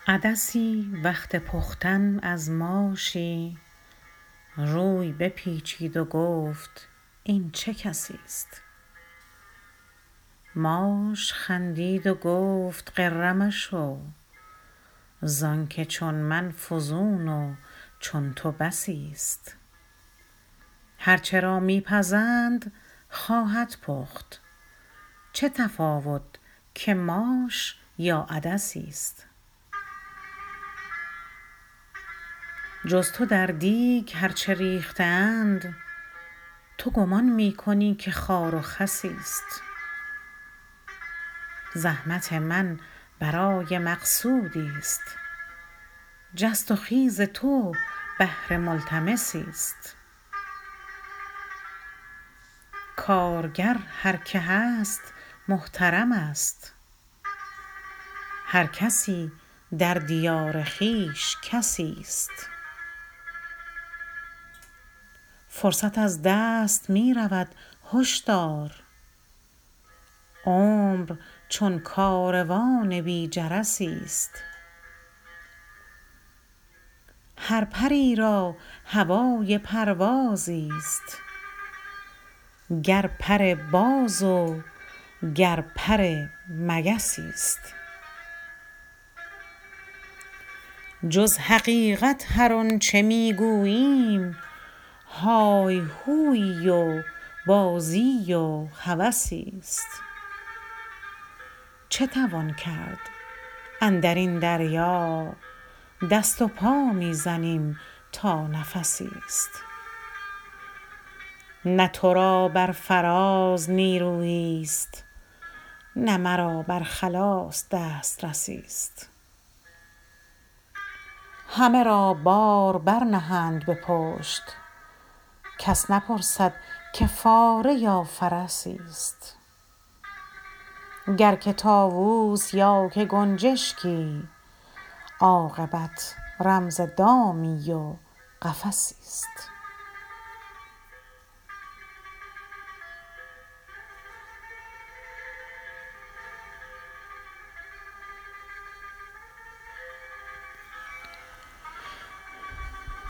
عدسی وقت پختن از ماشی روی بپیچید و گفت این چه کسیست؟ ماش خندید و گفت غره مشو، زانکه چون من فزون و چون تو بسیست. هرچه را می پزند خواهد پخت، چه تفاوت که ماش یا عدسیست. جز تو در دیگ هرچه ریخته اند، تو گمان می کنی که خار و خسیست. زحمت من برای مقصودیست، جست و خیز تو بهر ملتمسیست. کارگر هر که هست محترم است، هر کسی در دیار خویش کسیست. فرصت از دست می رود هشدار، عمر چون کاروان بی جرسیست. هر پری را هوای پروازیست، گر پر باز و گر پر مگسیست. جز حقیقت هر آنچه می گوییم های هویی و بازی و هوسیست. چه توان کرد اندرین دریا، دست و پا می زنیم تا نفسیست. نه تو را بر فراز نیروییست، نه مرا بر خلاص دسترسیست. همه را بار برنهند به پشت، کس نپرسد که فاره یا فرسیست. گر که طاووس یا که گنجشکی، عاقبت رمز دامی و قفسیست.